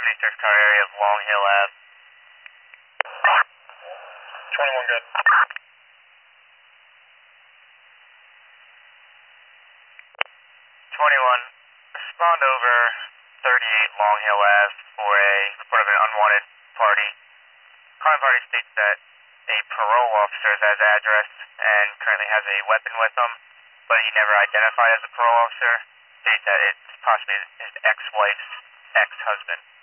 76 car area of Long Hill Ave. 21 good. 21, respond over 38 Long Hill Ave for a report of an unwanted party. Calling party states that a parole officer is at his address and currently has a weapon with him, but he never identified as a parole officer. States that it's possibly his ex-wife's ex-husband.